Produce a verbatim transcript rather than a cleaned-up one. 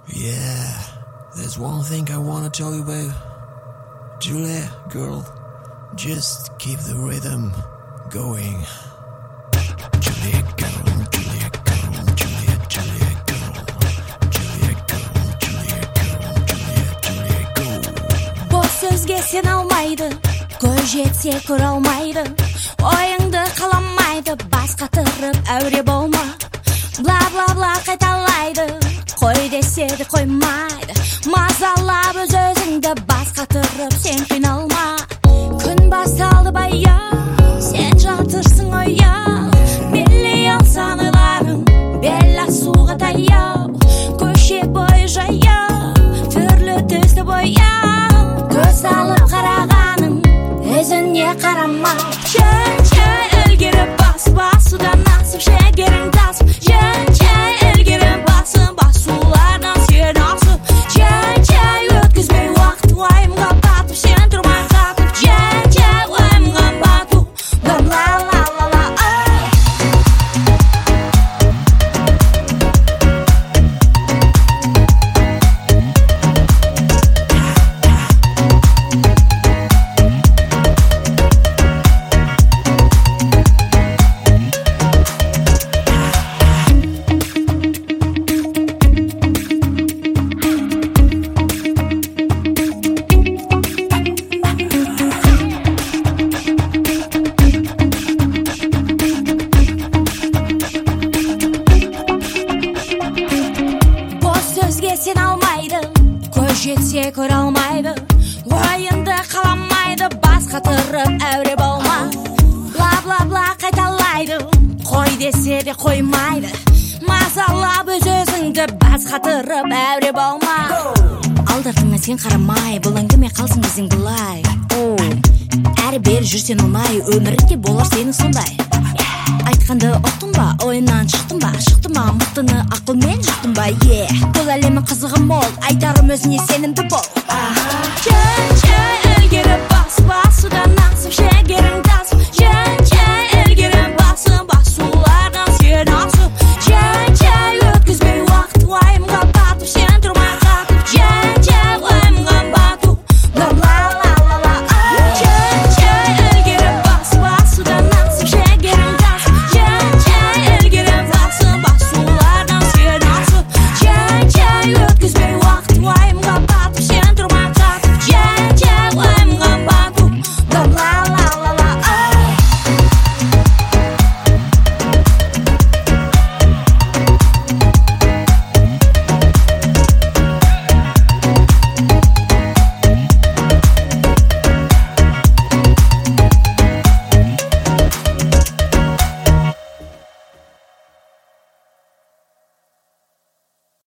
Yeah, there's one thing I wanna tell you, babe. Julia, girl, just keep the rhythm going. Julia, girl, Julia, girl, Julia, Julia, girl, Julia, girl, Julia, girl, Julia, Julia, girl. Boş sözge sen almaydı, göz jetse kör almaydı. Oyыңды қаламайды, бас қатырып әуре болма. Бла бла бла қайталайды, қой десе де қоймайды. Мазалап өз өзіңді бас қатырып сен қиналма. Күн басталды баяу, сен жатырсың ояу. Миллион сан ойларың белла суға таяу. Көше бойы жаяу, түрлі түсті бояу. Көз алып қарағаның өзіңе қарама. Жөн-жөн ілгері бас, басудан асып шегерің тасып. Жөн-жөн ілгері басып, басулардан сен асып. Жөн-жөн өткізбей уақыт уайымға батып, сен тұрмай қатып. Жөн-жөн уайымға бату, ла-ла-ла-ла-ла. Сен алмайды, көз жетсе көр алмайды. Ойыңды қаламайды, бас қатырып әуре болма. Бла-бла-бла қайталайды, қой десе де қоймайды. Мазалап өз өзіңді бас қатырып әуре болма. Алдартыңа сен қарамай, бұл әңгіме қалсын біздің бұлай. Әрі бері жүрсен олмай, өмірінде болар сенің сондай. Айтқанды ұқтың ба, ойынан шықтың ба, шықты ма мықтыны ақылмен жықтың ба, е бұл әлемі қызығы мол, айтарым өзіне сенімді бол. Жөн-жөн